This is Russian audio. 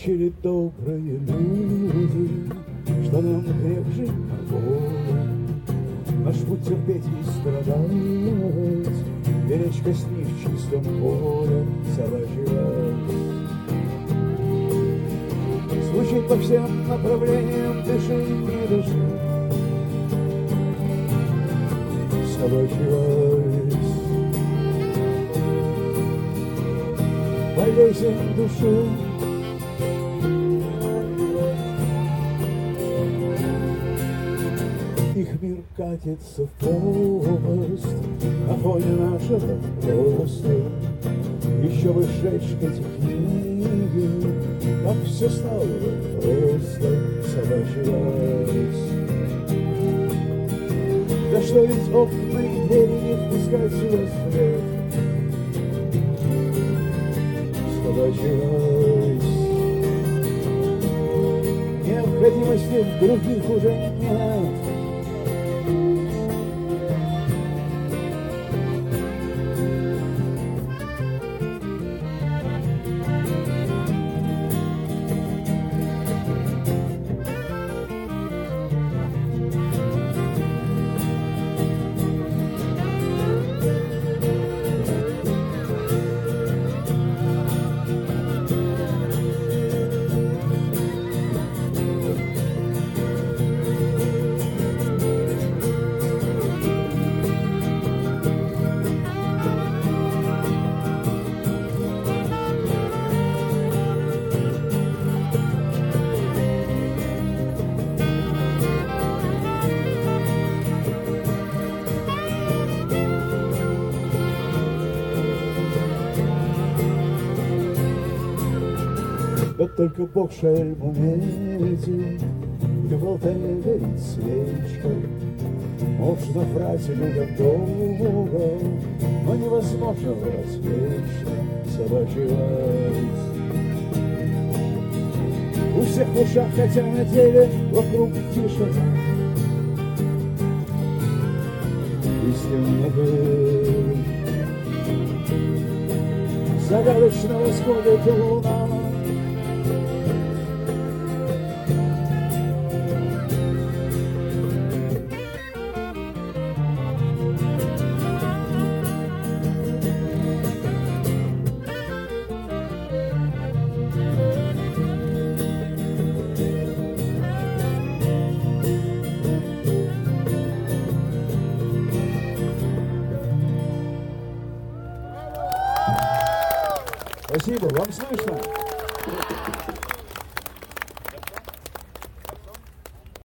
учили добрые люди, что нам грех жить на воле, наш путь терпеть и страдать, беречь костей в чистом поле собачьего. Звучит по всем направлениям, дыши, не дыши, собачьего. Болезнь души, их мир катится в пропасть на фоне нашего роста. Еще бы сжечь эти книги, как все стало просто собачья. Да что ведь окна и двери не впускать сюда свет, собачья. Необходимости в других уже нет. Да только Бог шельму метит, и в алтаре горит свечка. Можно врать людям долго, но невозможно врать вечно, собачья. У всех в ушах, хотя на деле вокруг тишина. Истинно был, загадочно восходит луна. Спасибо, вам слышно?